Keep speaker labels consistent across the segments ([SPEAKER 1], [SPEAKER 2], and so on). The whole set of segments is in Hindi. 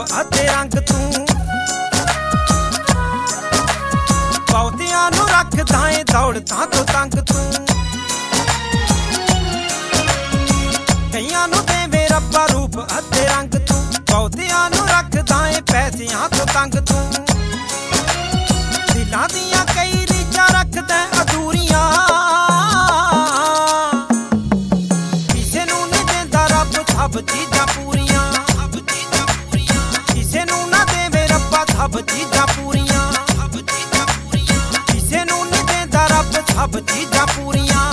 [SPEAKER 1] अते रंग तू बहुतियां नूं रखदा ऐ दौड़तां तो तंग तू कईयां नूं देवे रब्बा रूप अते रंग तू बहुतियां नूं रखदा ऐ पैसियां तो तंग तू दिलां दियां कई रीझां रखदा अधूरियां किसे नूं नहीं देंदा रब सब चीजां पूरियां किसे नूं ना देवे रब्बा सब चीजां पूरियां किसे नूं नहीं देंदा रब सब चीजां पूरियां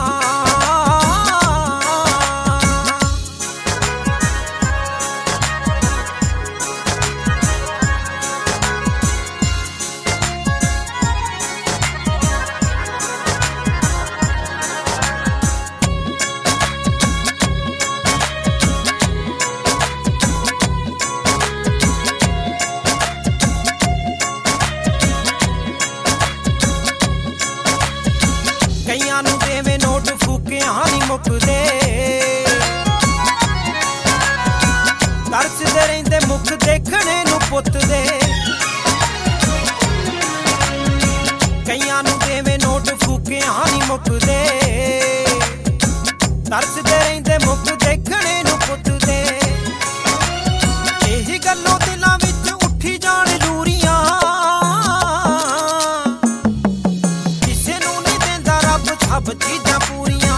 [SPEAKER 1] कईयां नूं देवे नोट फूकियां नहीं मुकदे तरसदे रहिंदे मुख देखणे नूं पुੱਤ दे कईयां नूं देवे नोट फूकियां नहीं मुकदे तरसदे रहिंदे मुख देखणे नूं पुੱਤ दे एही गल्लों दिलां विच उठी जाण लूरियां किसे नूं नहीं देंदा रब सब चीजां पूरियां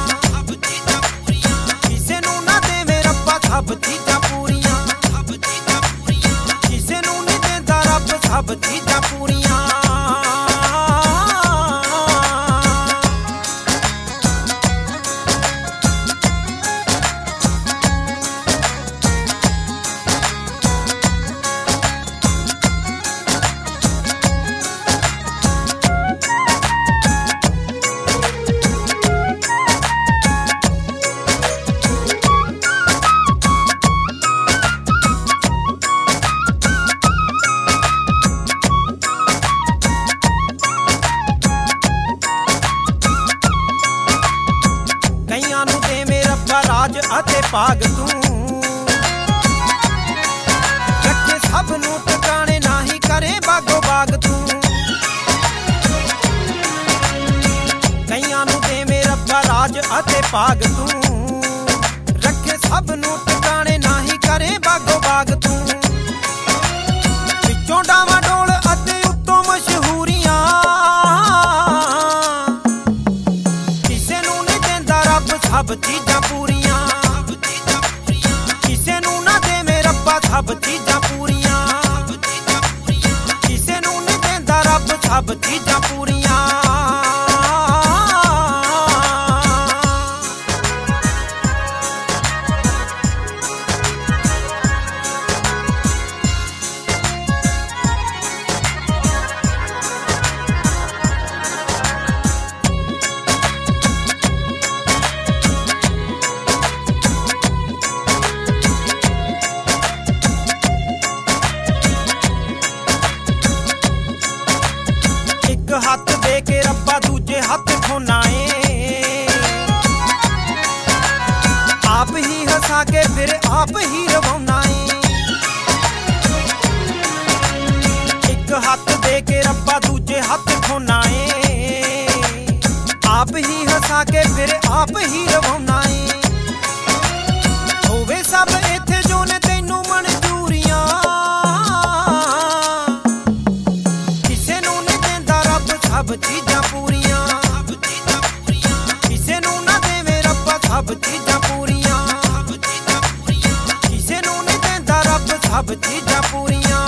[SPEAKER 1] किसे नूं ना देवे रब्बा सब चीजां पूरियां किसे नूं नहीं देंदा रब सब चीजां पूरियां कईयां नूं देवे रब्बा राज अते भाग तू रखे सब नूं टकाणे नाही करे बागो बाग तू कईयां नूं देवे रब्बा राज अते भाग तू रखे सब नूं टकाणे नाही करे बागो बाग तू विचों डावां डोल अते उत्तों मशहूरियां किसे नूं नहीं देंदा रब सब चीजां पूरियां किसे नूं ना देवे रब्बा सब चीजां पूरियां किसे नूं नहीं देंदा रब सब चीजां पूरियां एक हथ दे के रब्बा दूजे हथ खोना है आप ही हंसा के फिर आप ही रवाना है एक हथ दे के रब्बा दूजे हथ खोना है आप ही हंसा के फिर आप ही रवाना है होवे सब इत्थे जो ने तैनू मंजूरियां किसे नूं नहीं देंदा रब सब चीजां पूरियां किसे नूं ना देवे रब्बा सब चीजां पूरियां किसे नूं नहीं देंदा रब सब चीजां पूरियां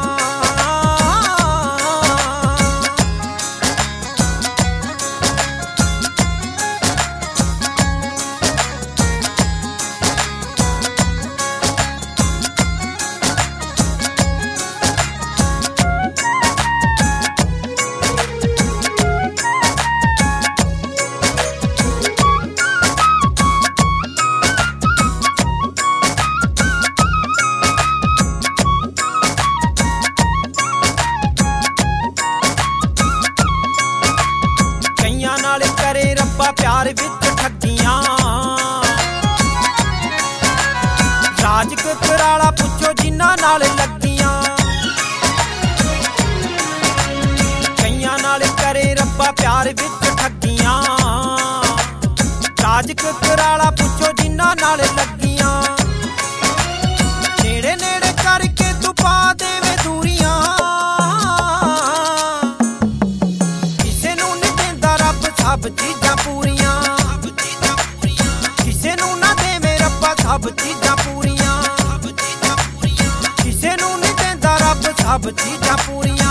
[SPEAKER 1] प्यार विच ठगियां राज कराला पुछो जिन्हां नाल लगियां संसार विच ठगियां राज कराला पुछो जिन्ना नाल लगियां नेड़े नेड़े करके तू पा देवे दूरियां किसे नूं नहीं देंदा रब सब चीजां पूरियां किसे नूं ना देवे रब्बा सब चीजां पूरियां किसे नूं नहीं देंदा रब सब चीजां पूरियां